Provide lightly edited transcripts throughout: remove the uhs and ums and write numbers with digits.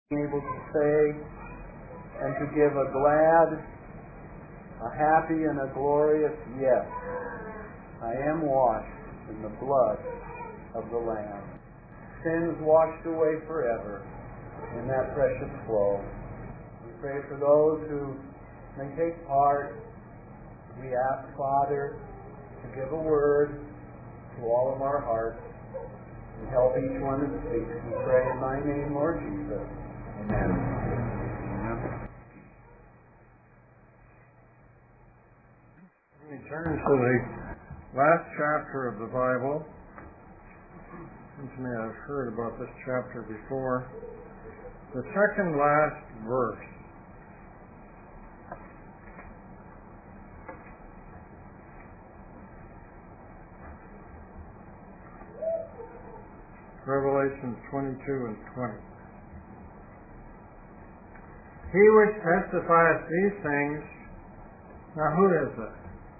able to say and to give a glad, a happy, and a glorious yes. I am washed in the blood of the Lamb. Sins washed away forever in that precious flow. We pray for those who may take part. We ask, Father, to give a word to all of our hearts and help each one that speaks. We pray in thy name, Lord Jesus. Amen. We turn to the last chapter of the Bible. Seems to me I've heard about this chapter before. The second last verse. Revelation 22 and 20. He which testifieth these things, now who is that?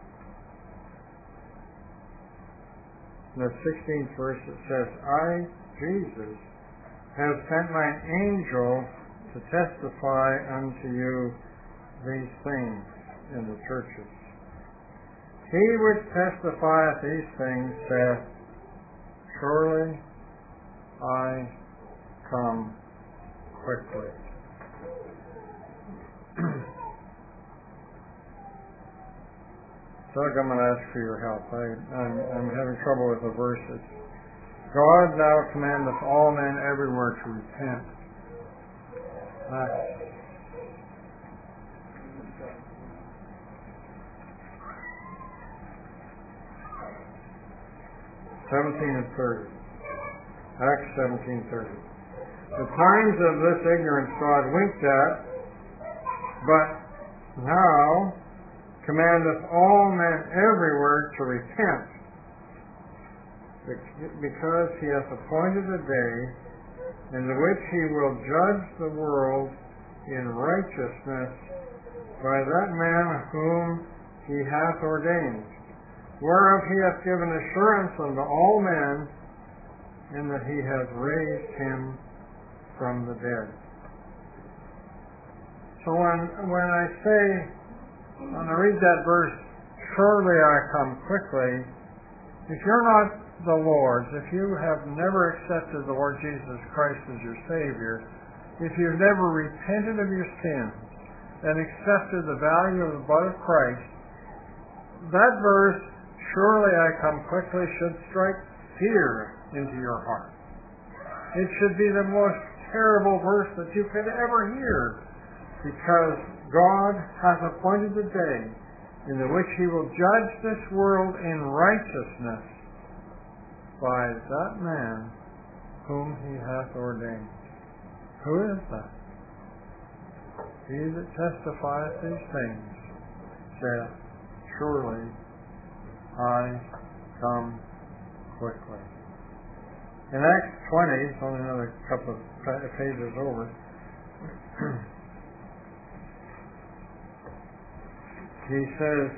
In the 16th verse it says, I, Jesus, have sent mine angel to testify unto you these things in the churches. He which testifieth these things saith, surely I come quickly. Doug, I'm going to ask for your help. I'm having trouble with the verses. God now commandeth all men everywhere to repent. Acts 17 and 30. Acts 17:30. The times of this ignorance God winked at, but now commandeth all men everywhere to repent, because he hath appointed a day in the which he will judge the world in righteousness by that man whom he hath ordained, whereof he hath given assurance unto all men, in that he hath raised him from the dead. So when I say, when I read that verse, surely I come quickly, if you're not the Lord's, if you have never accepted the Lord Jesus Christ as your Savior, if you've never repented of your sins and accepted the value of the blood of Christ, that verse, surely I come quickly, should strike fear into your heart. It should be the most terrible verse that you could ever hear, because God hath appointed a day in the which he will judge this world in righteousness by that man whom he hath ordained. Who is that? He that testifieth these things saith, surely I come quickly. In Acts 20, it's only another couple of pages over, he says,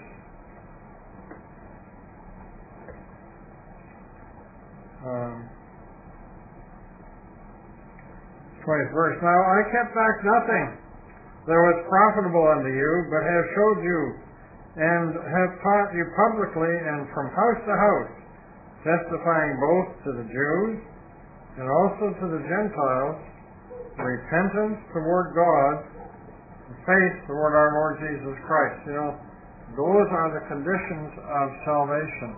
'20th verse, now I kept back nothing that was profitable unto you, but have showed you, and have taught you publicly and from house to house, testifying both to the Jews and also to the Gentiles, repentance toward God, and faith toward our Lord Jesus Christ. You know, those are the conditions of salvation.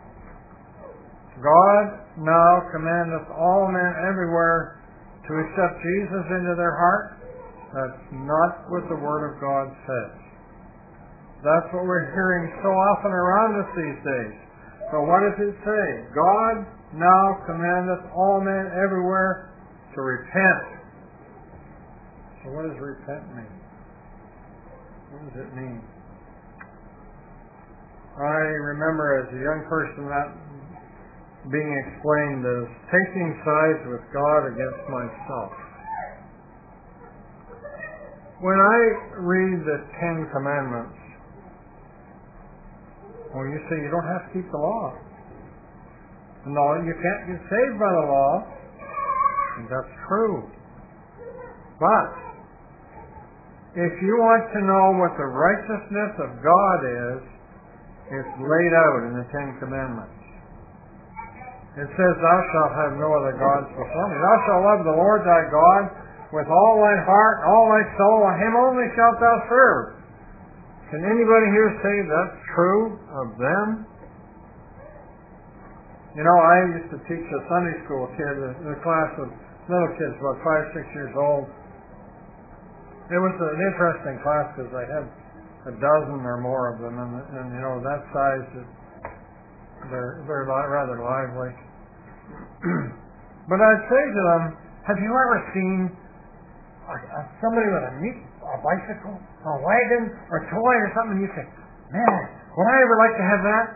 God now commandeth all men everywhere to accept Jesus into their heart. That's not what the Word of God says. That's what we're hearing so often around us these days. So what does it say? God now commandeth all men everywhere to repent. So what does repent mean? What does it mean? I remember as a young person that being explained as taking sides with God against myself. When I read the Ten Commandments, well, you say you don't have to keep the law. No, you can't get saved by the law. And that's true. But if you want to know what the righteousness of God is, it's laid out in the Ten Commandments. It says, thou shalt have no other gods before me. Thou shalt love the Lord thy God with all thy heart, all thy soul, and him only shalt thou serve. Can anybody here say that's true of them? You know, I used to teach a Sunday school kid, a class of little kids, about 5, 6 years old. It was an interesting class because I had a dozen or more of them, and you know, that size, they're rather lively. But I'd say to them, have you ever seen somebody with a bicycle, or a wagon, or a toy, or something, and you say, man, would I ever like to have that?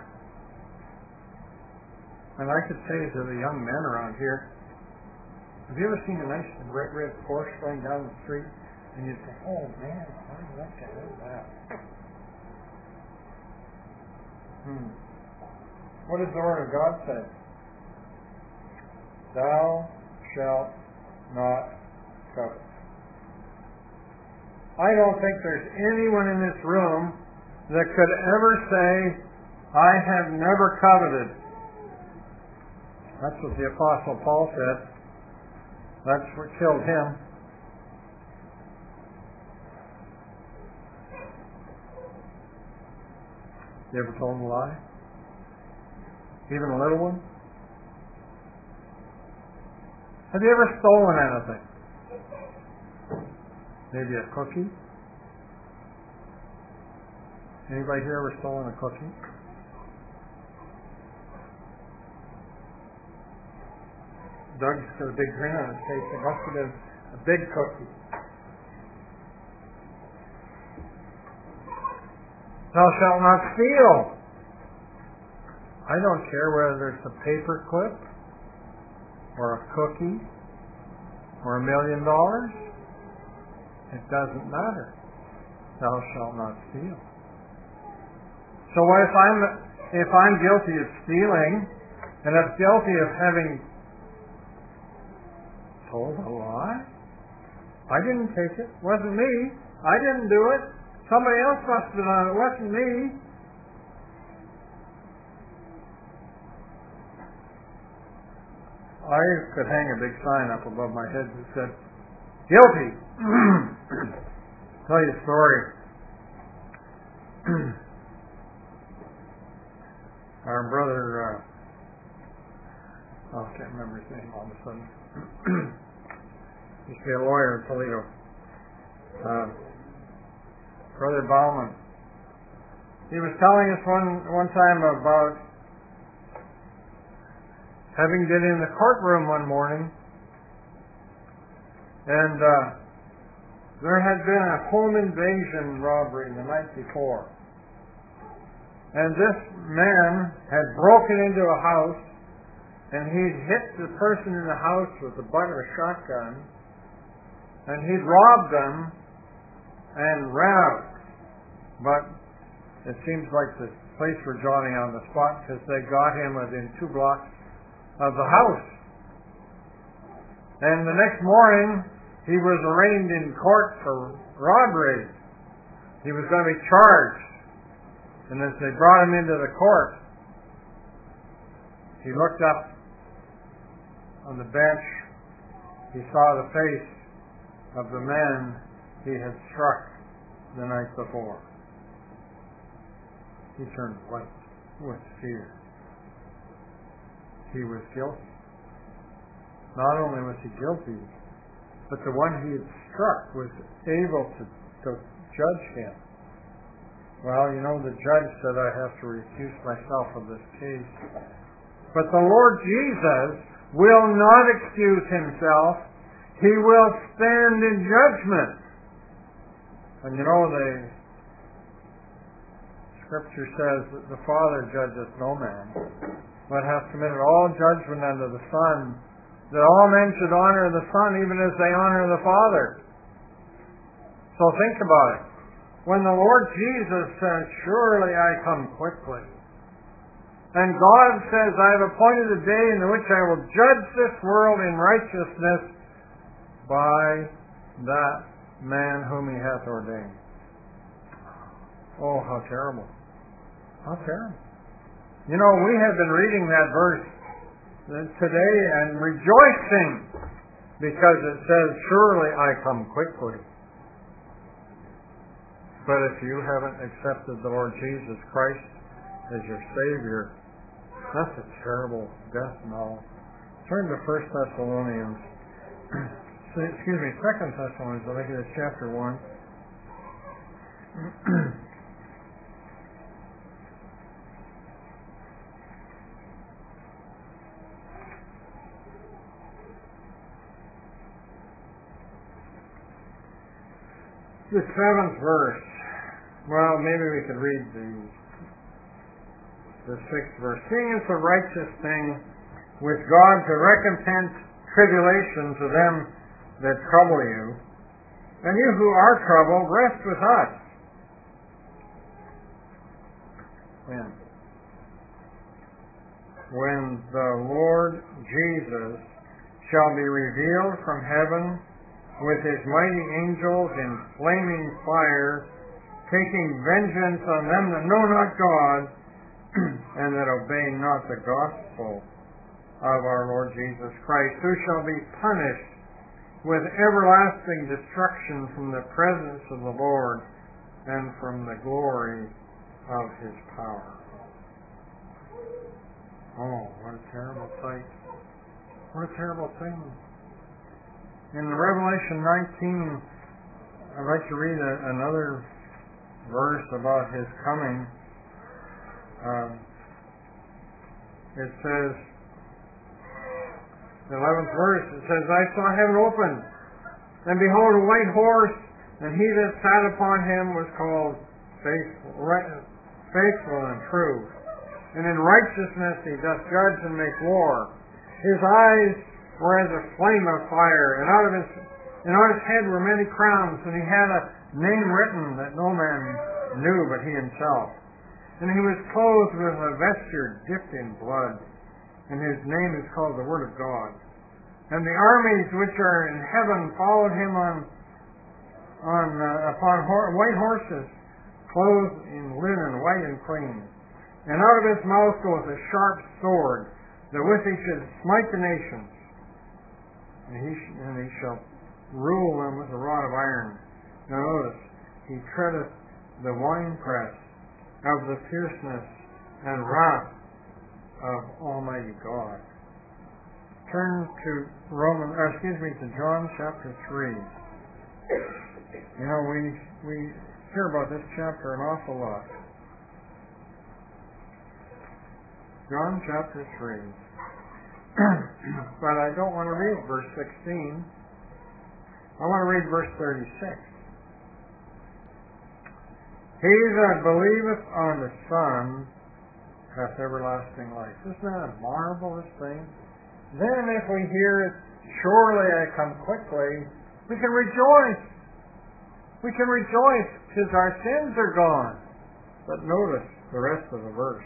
And I could say to the young men around here, have you ever seen a nice red Porsche going down the street? And you'd say, oh man, I'd like to have that. What does the Word of God say? Thou shalt not covet. I don't think there's anyone in this room that could ever say, I have never coveted. That's what the Apostle Paul said. That's what killed him. You ever told a lie? Even a little one? Have you ever stolen anything? Maybe a cookie? Anybody here ever stolen a cookie? Doug's got a big grin on his face. It must have been a big cookie. Thou shalt not steal. I don't care whether it's a paper clip, or a cookie, or $1 million. It doesn't matter. Thou shalt not steal. So what if I'm guilty of stealing, and I'm guilty of having told a lie? I didn't take it. It wasn't me. I didn't do it. Somebody else must have done it. It wasn't me. I could hang a big sign up above my head that said, guilty. Tell you a story. Our brother, I can't remember his name all of a sudden. He used to be a lawyer in Toledo. Brother Bauman. He was telling us one time about having been in the courtroom one morning, and there had been a home invasion robbery the night before. And this man had broken into a house, and he'd hit the person in the house with the butt of a shotgun, and he'd robbed them and ran out. But it seems like the police were Johnny on the spot because they got him within 2 blocks of the house. And the next morning, he was arraigned in court for robbery. He was going to be charged. And as they brought him into the court, he looked up on the bench. He saw the face of the man he had struck the night before. He turned white with fear. He was guilty. Not only was he guilty, but the one he had struck was able to judge him. Well, you know, the judge said, I have to recuse myself of this case. But the Lord Jesus will not excuse himself. He will stand in judgment. And you know, the Scripture says that the Father judgeth no man, but hath committed all judgment unto the Son, that all men should honor the Son even as they honor the Father. So think about it. When the Lord Jesus says, surely I come quickly, and God says, I have appointed a day in which I will judge this world in righteousness by that man whom he hath ordained. Oh, how terrible. How terrible. You know, we have been reading that verse today and rejoicing because it says, surely I come quickly. But if you haven't accepted the Lord Jesus Christ as your Savior, that's a terrible death knell. Turn to 1 Thessalonians. 2 Thessalonians, I think it's chapter 1. The 7th verse. Well, maybe we could read the 6th verse. Seeing it's a righteous thing with God to recompense tribulation to them that trouble you, and you who are troubled, rest with us. When the Lord Jesus shall be revealed from heaven with his mighty angels in flaming fire, taking vengeance on them that know not God, and that obey not the gospel of our Lord Jesus Christ, who shall be punished with everlasting destruction from the presence of the Lord and from the glory of his power. Oh, what a terrible sight. What a terrible thing. In Revelation 19, I'd like to read another verse about his coming. It says, the 11th verse, it says, I saw heaven open, and behold a white horse, and he that sat upon him was called faithful and true. And in righteousness he doth judge and make war. His eyes were as a flame of fire, and on his head were many crowns, and he had a name written that no man knew but he himself. And he was clothed with a vesture dipped in blood, and his name is called the Word of God. And the armies which are in heaven followed him upon white horses, clothed in linen white and clean. And out of his mouth goes a sharp sword, that with it should smite the nations. And he shall rule them with a rod of iron. Now notice, he treadeth the winepress of the fierceness and wrath of Almighty God. Turn to John chapter 3. You know, we hear about this chapter an awful lot. John chapter 3. But I don't want to read verse 16. I want to read verse 36. He that believeth on the Son hath everlasting life. Isn't that a marvelous thing? Then if we hear, surely I come quickly, we can rejoice. We can rejoice because our sins are gone. But notice the rest of the verse.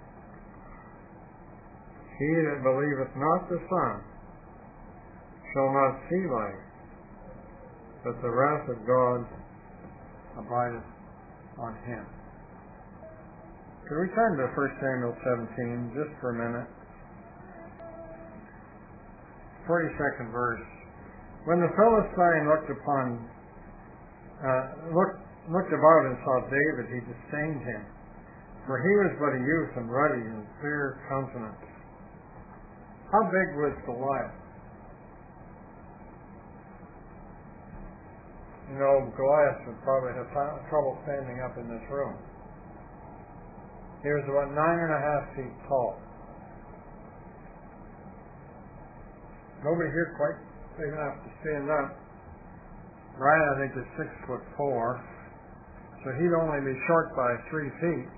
He that believeth not the Son shall not see life, but the wrath of God abideth on him. Could we turn to 1 Samuel 17 just for a minute? 42nd verse. When the Philistine looked about and saw David, he disdained him, for he was but a youth and ruddy and fair countenance. How big was Goliath? You know, Goliath would probably have trouble standing up in this room. He was about 9.5 feet tall. Nobody here quite big enough to stand up. Ryan, I think, is 6'4", so he'd only be short by 3 feet.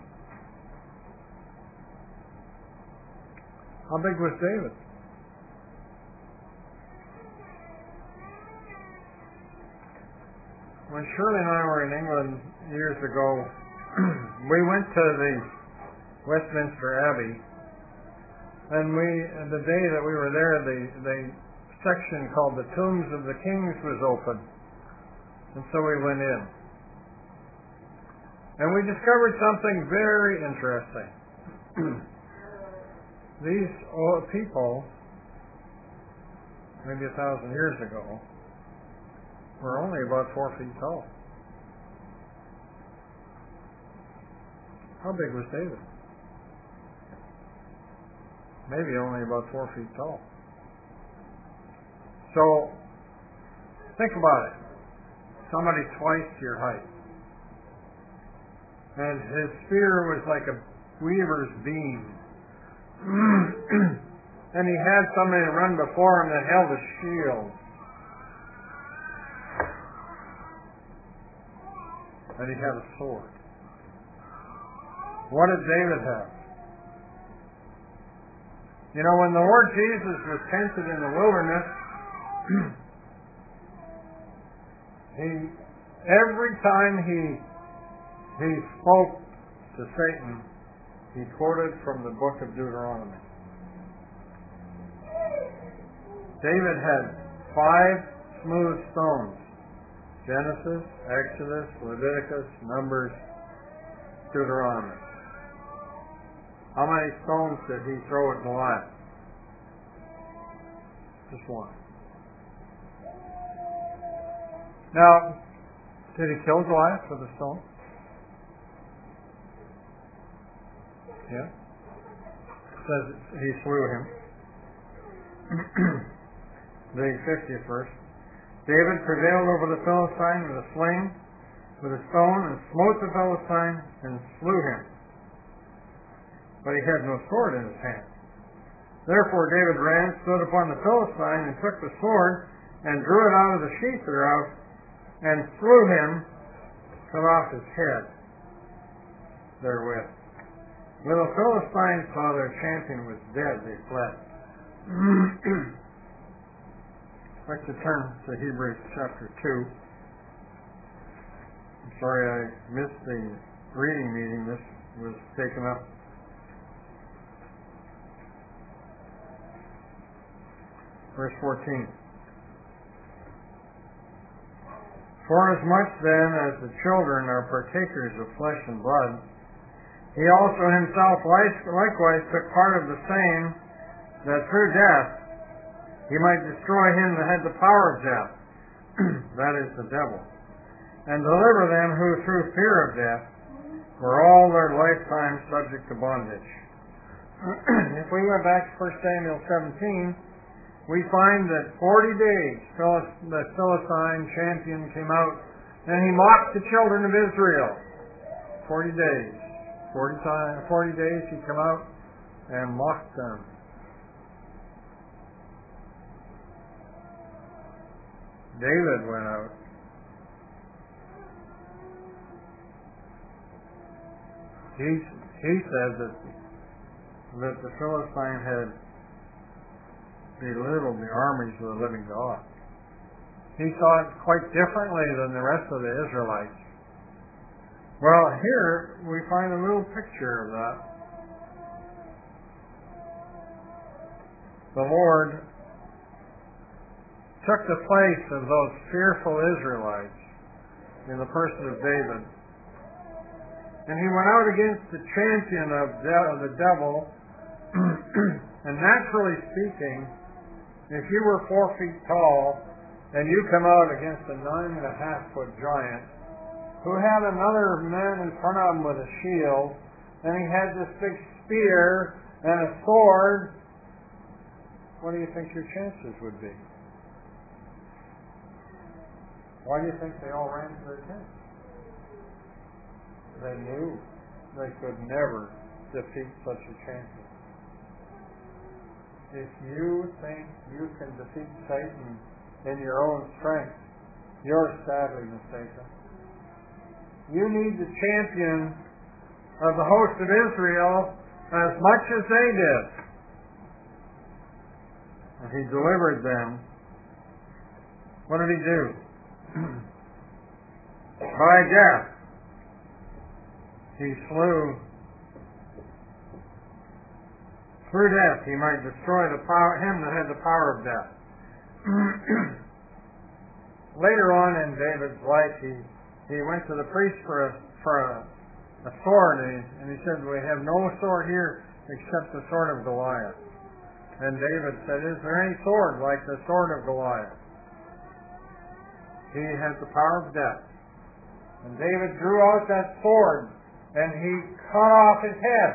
How big was David? When Shirley and I were in England years ago, we went to the Westminster Abbey, and the day that we were there, the section called the Tombs of the Kings was open. And so we went in. And we discovered something very interesting. These people, maybe 1,000 years ago, were only about 4 feet tall. How big was David? Maybe only about 4 feet tall. So, think about it. Somebody twice your height. And his spear was like a weaver's beam. And he had somebody to run before him that held a shield. And he had a sword. What did David have? You know, when the Lord Jesus was tempted in the wilderness, every time he spoke to Satan, he quoted from the book of Deuteronomy. David had 5 smooth stones: Genesis, Exodus, Leviticus, Numbers, Deuteronomy. How many stones did he throw at Goliath? Just 1. Now, did he kill Goliath with a stone? Yeah. It says he slew him. The 50th verse. David prevailed over the Philistine with a sling, with a stone, and smote the Philistine and slew him. But he had no sword in his hand. Therefore David ran, stood upon the Philistine, and took the sword, and drew it out of the sheath thereof, and slew him, cut off his head therewith. When the Philistines saw their champion was dead, they fled. I'd like to turn to Hebrews chapter 2. I'm sorry I missed the reading meeting. This was taken up. Verse 14. Forasmuch then as the children are partakers of flesh and blood, he also himself likewise took part of the same, that through death he might destroy him that had the power of death, that is the devil, and deliver them who through fear of death were all their lifetime subject to bondage. If we went back to 1 Samuel 17, we find that 40 days the Philistine champion came out and he mocked the children of Israel. 40 days. 40 days he came out and mocked them. David went out. He said that the Philistine had belittled the armies of the living God. He saw it quite differently than the rest of the Israelites. Well, here we find a little picture of that. The Lord took the place of those fearful Israelites in the person of David. And he went out against the champion of the devil. And naturally speaking, if you were 4 feet tall and you come out against a 9.5-foot giant who had another man in front of him with a shield, and he had this big spear and a sword, what do you think your chances would be? Why do you think they all ran to their tents? They knew they could never defeat such a champion. If you think you can defeat Satan in your own strength, you're sadly mistaken. You need the champion of the host of Israel as much as they did. And he delivered them. What did he do? By death. He slew. Through death he might destroy him that had the power of death. later on in David's life, he went to the priest for a sword, and he said, "We have no sword here except the sword of Goliath." And David said, "Is there any sword like the sword of Goliath?" He has the power of death. And David drew out that sword, and he cut off his head.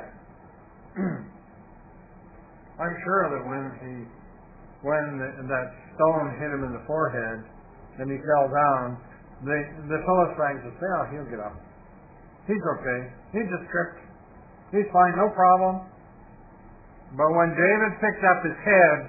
I'm sure that when that stone hit him in the forehead, and he fell down, the Philistines would say, "Oh, he'll get up. He's okay. He just tripped. He's fine, no problem." But when David picked up his head,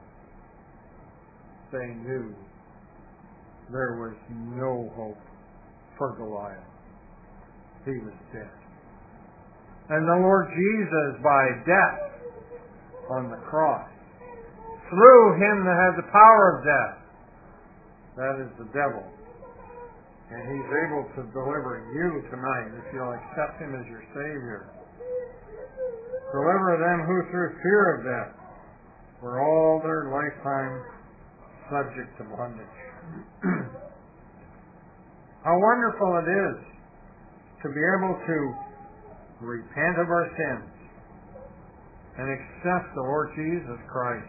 they knew there was no hope for Goliath. He was dead. And the Lord Jesus, by death on the cross, slew him that had the power of death. That is the devil. And he's able to deliver you tonight if you'll accept him as your Savior. Deliver them who through fear of death were all their lifetime subject to bondage. How wonderful it is to be able to repent of our sins and accept the Lord Jesus Christ.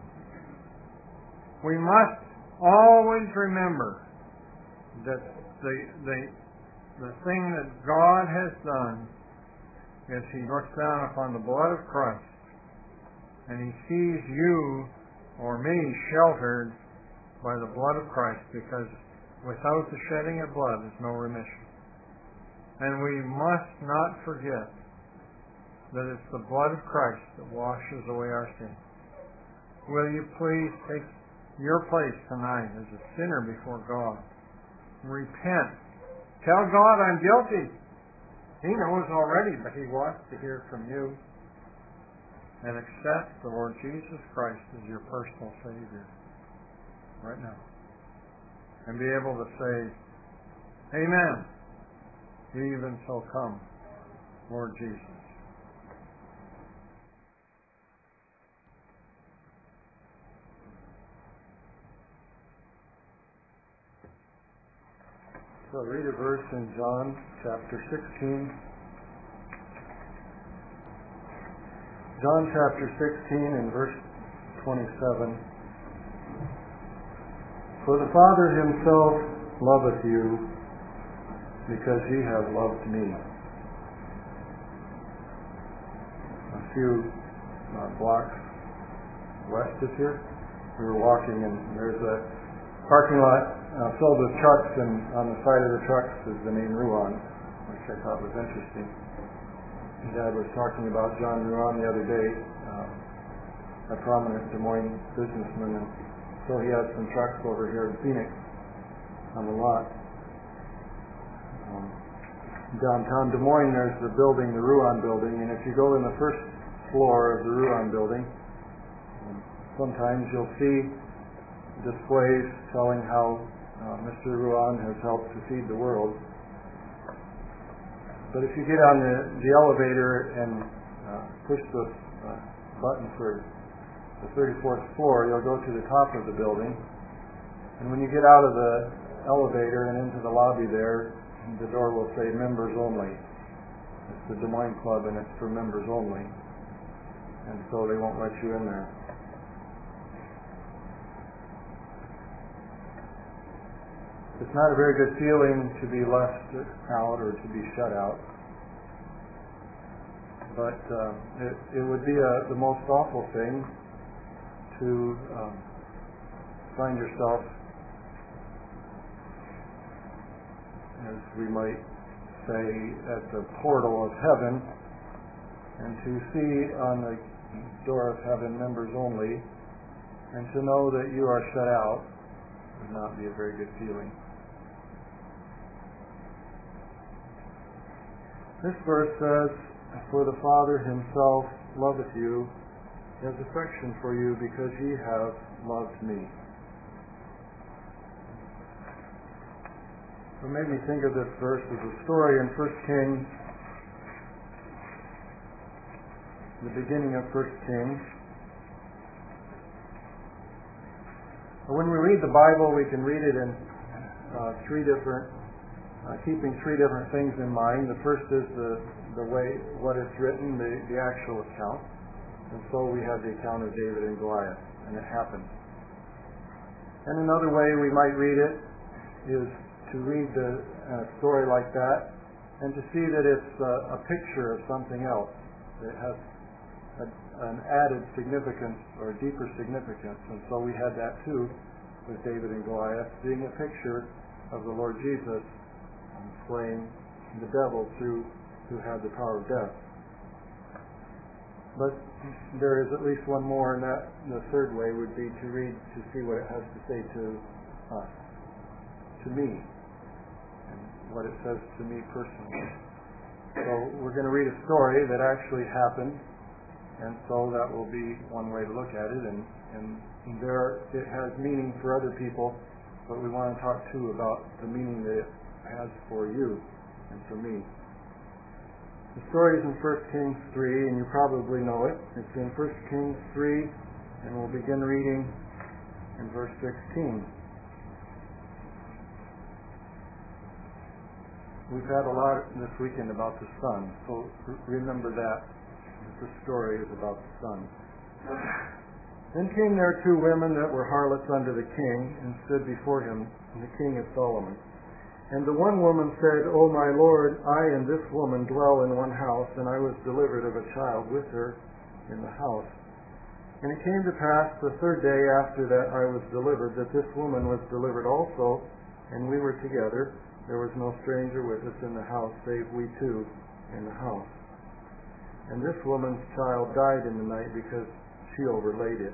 We must always remember that the thing that God has done is He looks down upon the blood of Christ and He sees you or me sheltered by the blood of Christ, because without the shedding of blood is no remission. And we must not forget that it's the blood of Christ that washes away our sins. Will you please take your place tonight as a sinner before God? Repent. Tell God, "I'm guilty." He knows already, but He wants to hear from you. And accept the Lord Jesus Christ as your personal Savior right now. And be able to say, "Amen. Even so come, Lord Jesus." So read a verse in John chapter 16. John chapter 16 and verse 27. "For the Father Himself loveth you, because ye have loved me." A few blocks west of here, we were walking, and there's a parking lot filled with trucks, and on the side of the trucks is the name Ruan, which I thought was interesting. And Dad was talking about John Ruan the other day, a prominent Des Moines businessman, and so he has some trucks over here in Phoenix on the lot. Downtown Des Moines, there's the building, the Ruan building, and if you go in the first floor of the Ruan building, sometimes you'll see displays telling how Mr. Ruan has helped to feed the world. But if you get on the elevator and push the button for the 34th floor, you'll go to the top of the building. And when you get out of the elevator and into the lobby there, the door will say members only. It's the Des Moines Club, and it's for members only. And so they won't let you in there. It's not a very good feeling to be left out or to be shut out. But it would be the most awful thing to find yourself, as we might say, at the portal of heaven, and to see on the door of heaven members only, and to know that you are shut out would not be a very good feeling. This verse says, "For the Father Himself loveth you, He has affection for you, because ye have loved me." What made me think of this verse is a story in 1 Kings, the beginning of 1 Kings. When we read the Bible, we can read it in keeping three different things in mind. The first is the way what it's written, the actual account. And so we have the account of David and Goliath, and it happened. And another way we might read it is to read the story like that and to see that it's a picture of something else. It has an added significance or deeper significance. And so we had that too with David and Goliath, being a picture of the Lord Jesus slaying the devil who had the power of death. But there is at least one more, and that the third way would be to read to see what it has to say to us, to me, and what it says to me personally. So we're going to read a story that actually happened, and so that will be one way to look at it, and there it has meaning for other people, but we want to talk too about the meaning that it has for you and for me. The story is in 1 Kings 3, and you probably know it. It's in 1 Kings 3, and we'll begin reading in verse 16. We've had a lot this weekend about the sun, so remember that the story is about the sun. Then came there two women that were harlots unto the king, and stood before him, and the king is Solomon. And the one woman said, O my Lord, I and this woman dwell in one house, and I was delivered of a child with her in the house. And it came to pass the third day after that I was delivered, that this woman was delivered also, and we were together. There was no stranger with us in the house, save we two in the house. And this woman's child died in the night because she overlaid it.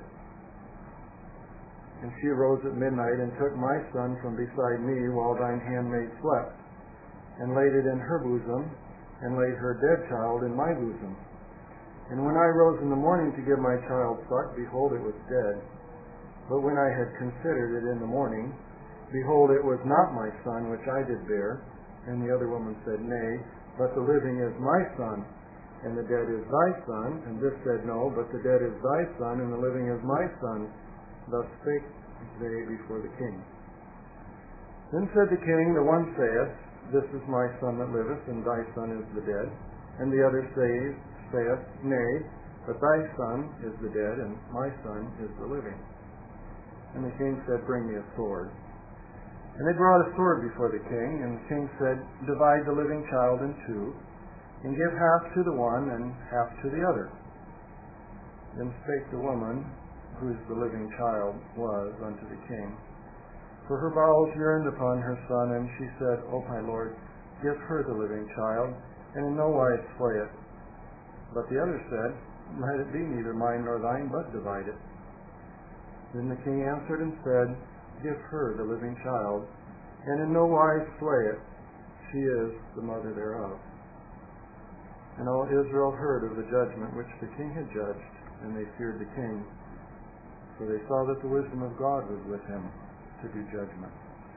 And she arose at midnight and took my son from beside me while thine handmaid slept, and laid it in her bosom, and laid her dead child in my bosom. And when I rose in the morning to give my child suck, behold, it was dead. But when I had considered it in the morning, behold, it was not my son which I did bear. And the other woman said, Nay, but the living is my son, and the dead is thy son. And this said, No, but the dead is thy son, and the living is my son. Thus spake they before the king. Then said the king, the one saith, This is my son that liveth, and thy son is the dead. And the other saith, Nay, but thy son is the dead, and my son is the living. And the king said, Bring me a sword. And they brought a sword before the king, and the king said, Divide the living child in two, and give half to the one and half to the other. Then spake the woman, whose the living child was, unto the king. For her bowels yearned upon her son, and she said, O my lord, give her the living child, and in no wise slay it. But the other said, Let it be neither mine nor thine, but divide it. Then the king answered and said, Give her the living child, and in no wise slay it. She is the mother thereof. And all Israel heard of the judgment which the king had judged, and they feared the king, for they saw that the wisdom of God was with him to do judgment.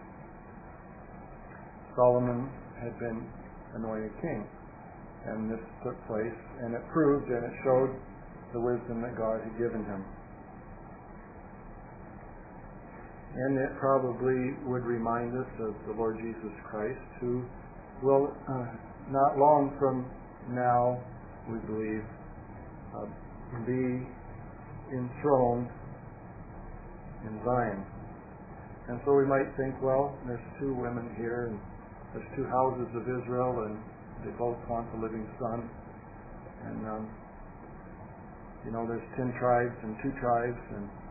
Solomon had been anointed king, and this took place, and it proved and it showed the wisdom that God had given him. And it probably would remind us of the Lord Jesus Christ, who will not long from now, we believe, be enthroned in Zion. And so we might think, well, there's two women here, and there's two houses of Israel, and they both want the living son. And, there's 10 tribes and 2 tribes,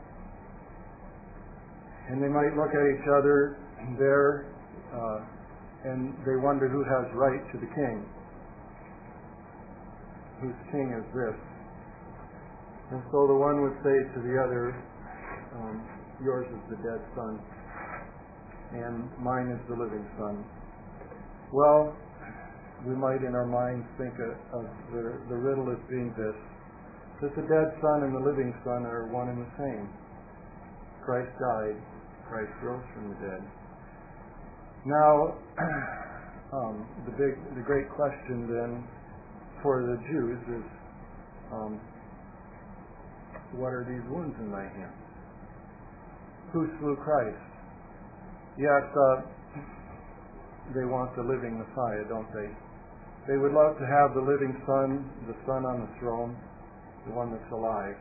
and they might look at each other there, and they wonder who has right to the king. Whose king is this? And so the one would say to the other, yours is the dead son, and mine is the living son. Well, we might in our minds think of the riddle as being this, that the dead son and the living son are one and the same. Christ died, Christ rose from the dead. Now, the great question then for the Jews is, what are these wounds in thy hands? Who slew Christ? Yes, they want the living Messiah, don't they? They would love to have the living Son, the Son on the throne, the one that's alive.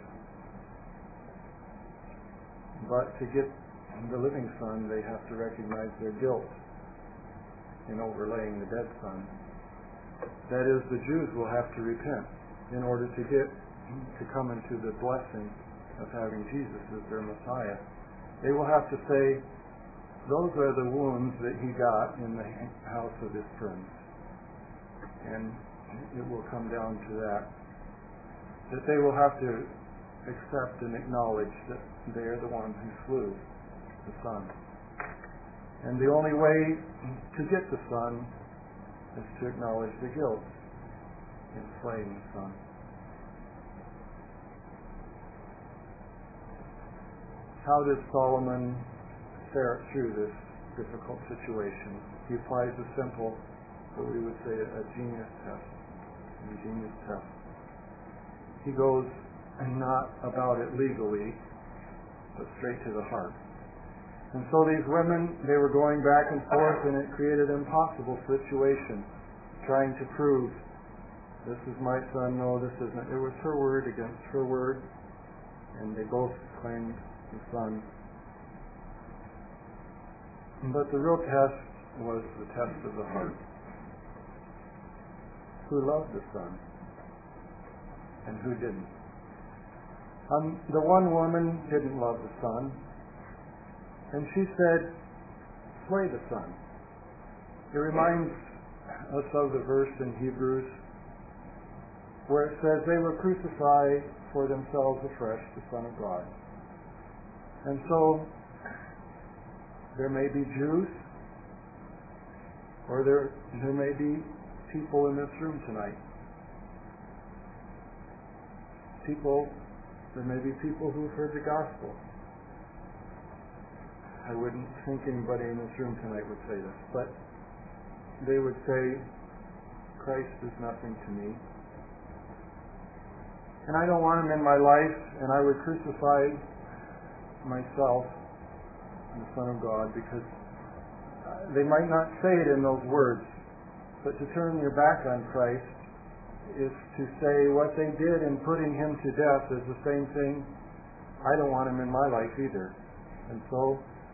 But to get the living Son, they have to recognize their guilt in overlaying the dead Son. That is, the Jews will have to repent in order to come into the blessing of having Jesus as their Messiah. They will have to say, those are the wounds that he got in the house of his friends. And it will come down to that they will have to accept and acknowledge that they are the one who slew the Son. And the only way to get the Son is to acknowledge the guilt in slaying the Son. How does Solomon fare through this difficult situation? He applies a simple, what we would say, a genius test. He goes not about it legally, but straight to the heart. And so these women, they were going back and forth, and it created an impossible situation, trying to prove, this is my son, no, this isn't. It was her word against her word, and they both claimed the son. But the real test was the test of the heart. Who loved the Son and who didn't? The one woman didn't love the Son, and she said, slay the Son. It reminds us of the verse in Hebrews where it says they will crucify for themselves afresh the Son of God. And so there may be Jews, or there may be people in this room tonight. There may be people who've heard the gospel. I wouldn't think anybody in this room tonight would say this, but they would say, Christ is nothing to me. And I don't want him in my life, and I would crucify myself and the Son of God, because they might not say it in those words, but to turn your back on Christ is to say what they did in putting him to death is the same thing. I don't want him in my life either. And so,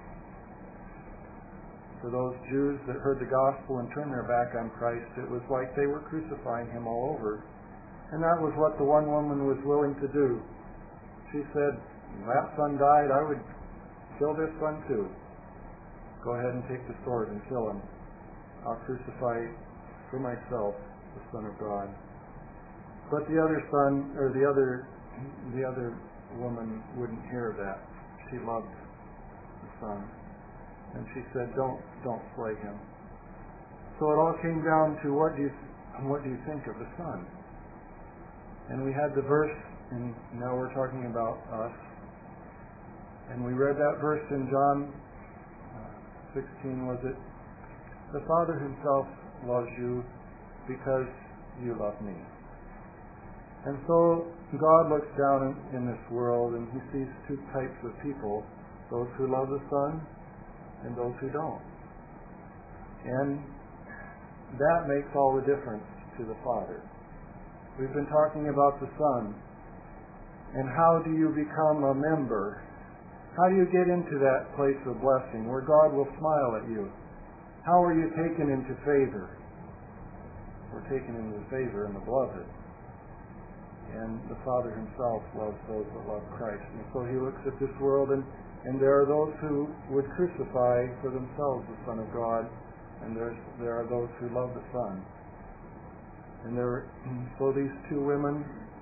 for those Jews that heard the gospel and turned their back on Christ, it was like they were crucifying him all over. And that was what the one woman was willing to do. She said, that son died, I would kill this son too. Go ahead and take the sword and kill him. I'll crucify for myself the Son of God. But the other son, or the other woman wouldn't hear of that. She loved the Son. And she said, don't slay him. So it all came down to what do you think of the Son? And we had the verse, and now we're talking about us. And we read that verse in John 16, was it? The Father himself loves you because you love me. And so God looks down in this world and he sees two types of people, those who love the Son and those who don't. And that makes all the difference to the Father. We've been talking about the Son. And how do you become a member? How do you get into that place of blessing where God will smile at you? How are you taken into favor? We're taken into favor in the beloved. And the Father himself loves those that love Christ. And so he looks at this world, and there are those who would crucify for themselves the Son of God, and there are those who love the Son. And so these two women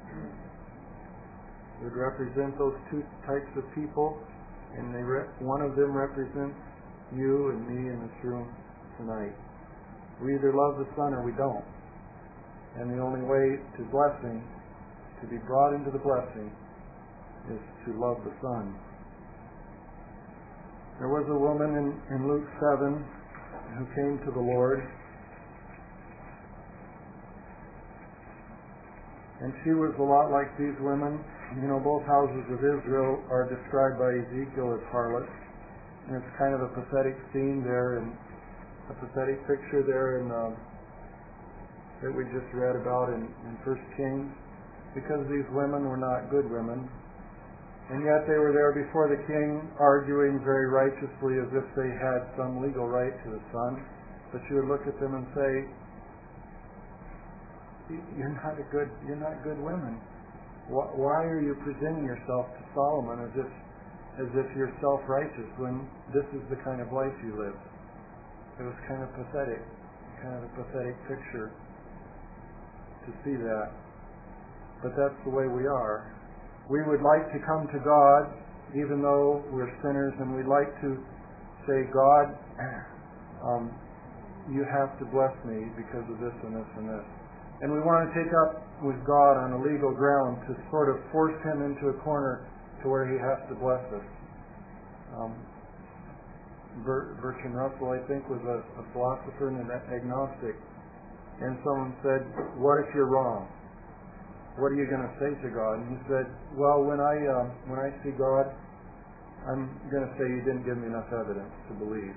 would represent those two types of people, and one of them represents you and me in this room tonight. We either love the Son or we don't. And the only way to blessing, to be brought into the blessing, is to love the Son. There was a woman in Luke 7 who came to the Lord, and she was a lot like these women. You know, both houses of Israel are described by Ezekiel as harlots, and it's kind of a pathetic scene there in a pathetic picture there in that we just read about in 1 Kings, because these women were not good women, and yet they were there before the king, arguing very righteously as if they had some legal right to the son. But you would look at them and say, "You're not good women. Why are you presenting yourself to Solomon as if you're self-righteous when this is the kind of life you live?" It was kind of a pathetic picture to see that. But that's the way we are. We would like to come to God even though we're sinners, and we'd like to say, "God, you have to bless me because of this and this and this." And we want to take up with God on a legal ground to sort of force him into a corner to where he has to bless us. Bertrand Russell, I think, was a philosopher and an agnostic. And someone said, "What if you're wrong? What are you going to say to God?" And he said, "Well, when I see God, I'm going to say you didn't give me enough evidence to believe."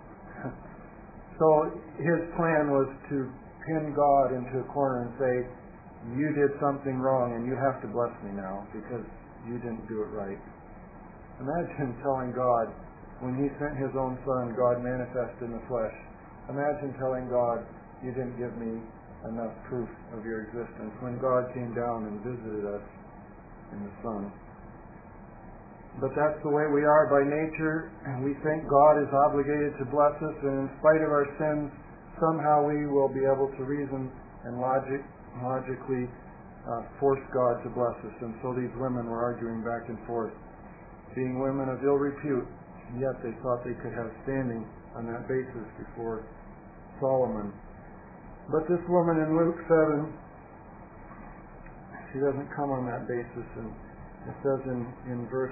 So his plan was to pin God into a corner and say, "You did something wrong and you have to bless me now because you didn't do it right." Imagine telling God, when he sent his own son, God manifested in the flesh, imagine telling God, "You didn't give me enough proof of your existence," when God came down and visited us in the Son. But that's the way we are by nature, and we think God is obligated to bless us, and in spite of our sins, somehow we will be able to reason and logically force God to bless us. And so these women were arguing back and forth, being women of ill repute, and yet they thought they could have standing on that basis before Solomon. But this woman in Luke 7, she doesn't come on that basis. And it says in verse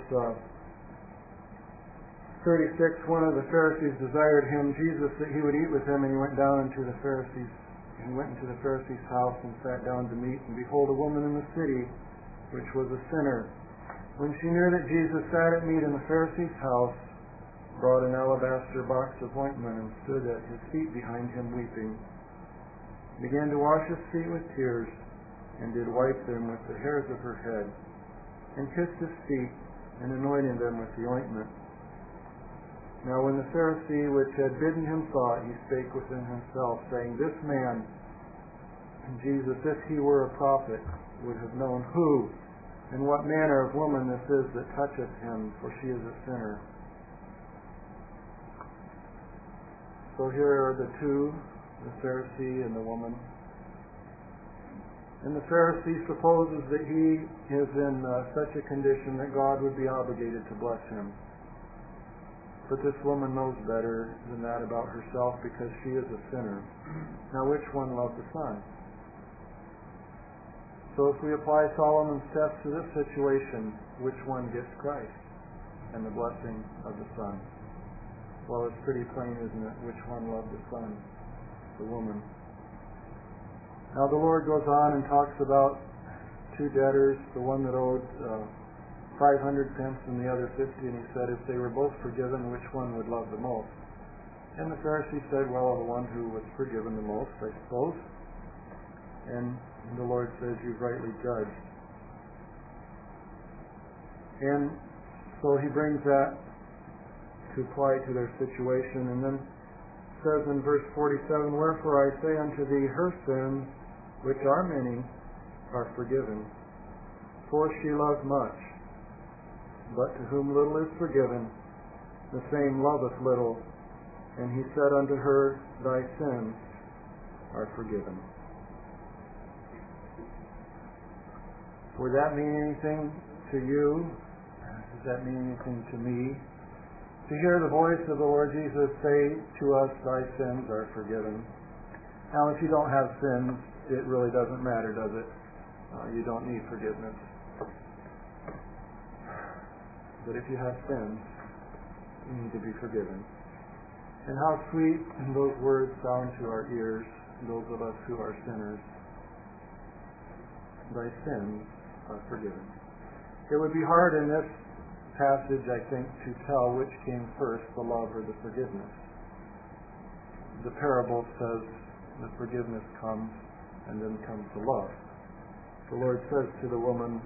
36, one of the Pharisees desired him, Jesus, that he would eat with him, and he went into the Pharisee's house and sat down to meat. And behold, a woman in the city, which was a sinner, when she knew that Jesus sat at meat in the Pharisee's house, brought an alabaster box of ointment and stood at his feet behind him weeping, began to wash his feet with tears, and did wipe them with the hairs of her head, and kissed his feet, and anointed them with the ointment. Now when the Pharisee which had bidden him saw it, he spake within himself, saying, "This man, Jesus, if he were a prophet, would have known who and what manner of woman this is that toucheth him, for she is a sinner." So here are the two, the Pharisee and the woman. And the Pharisee supposes that he is in such a condition that God would be obligated to bless him. But this woman knows better than that about herself, because she is a sinner. Now, which one loved the Son? So if we apply Solomon's test to this situation, which one gets Christ and the blessing of the Son? Well, it's pretty plain, isn't it? Which one loved the Son? The woman. Now the Lord goes on and talks about two debtors, the one that owed 500 pence and the other 50, and he said, if they were both forgiven, which one would love the most? And the Pharisee said, well, the one who was forgiven the most, I suppose. And the Lord says, you've rightly judged. And so he brings that to apply to their situation, and then says in verse 47, wherefore I say unto thee, her sins, which are many, are forgiven. For she loved much. But to whom little is forgiven, the same loveth little. And he said unto her, thy sins are forgiven. Would that mean anything to you? Does that mean anything to me? To hear the voice of the Lord Jesus say to us, thy sins are forgiven. Now, if you don't have sins, it really doesn't matter, does it? You don't need forgiveness. But if you have sins, you need to be forgiven. And how sweet those words sound to our ears, those of us who are sinners. Thy sins are forgiven. It would be hard in this passage, I think, to tell which came first, the love or the forgiveness. the parable says that forgiveness comes, and then comes the love. The Lord says to the woman,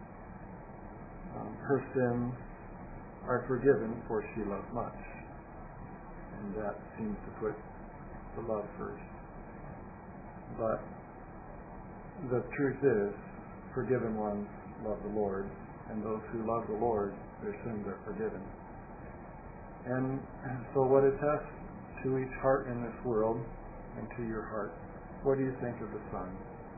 her sins are forgiven, for she loved much. And that seems to put the love first. But the truth is, forgiven ones love the Lord, and those who love the Lord, their sins are forgiven. And so what attests to each heart in this world, and to your heart, what do you think of the Son?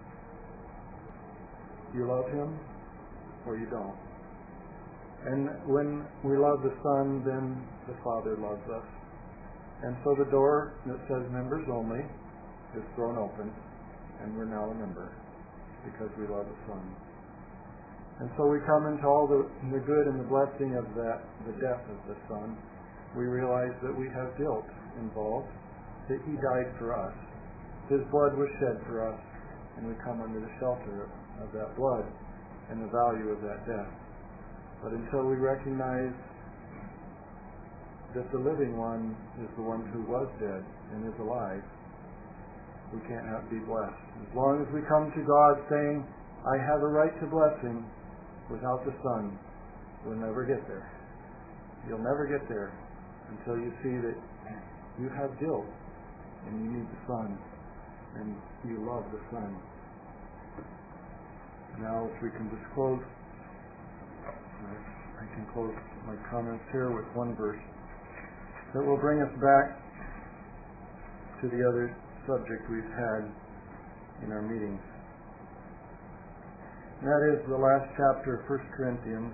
You love Him, or you don't? And when we love the Son, then the Father loves us. And so the door that says members only is thrown open, and we're now a member, because we love the Son. And so we come into all the good and the blessing of that, the death of the Son. We realize that we have guilt involved, that He died for us. His blood was shed for us, and we come under the shelter of that blood and the value of that death. But until we recognize that the living one is the one who was dead and is alive, we can't be blessed. As long as we come to God saying, I have a right to blessing, without the Son, we'll never get there. You'll never get there until you see that you have guilt and you need the Son and you love the Son. Now, if we can just close, I can close my comments here with one verse that will bring us back to the other subject we've had in our meetings. That is the last chapter of 1 Corinthians.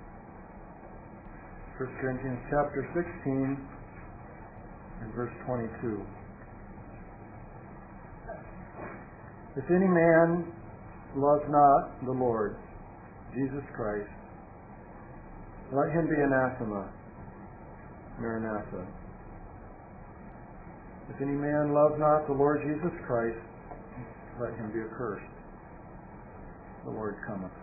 1 Corinthians chapter 16 and verse 22. If any man love not the Lord Jesus Christ, let him be anathema. Maranatha. If any man love not the Lord Jesus Christ, let him be accursed. The Lord cometh.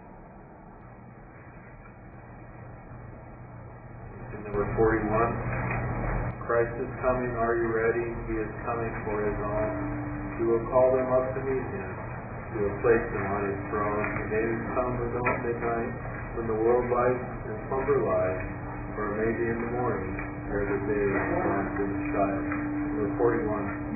In number 41, Christ is coming, are you ready? He is coming for His own. He will call them up to meet Him. He will place them on His throne. The day has come as at midnight, when the world lies and slumber lies, or maybe in the morning, ere the day dawns in the sky. Number 41.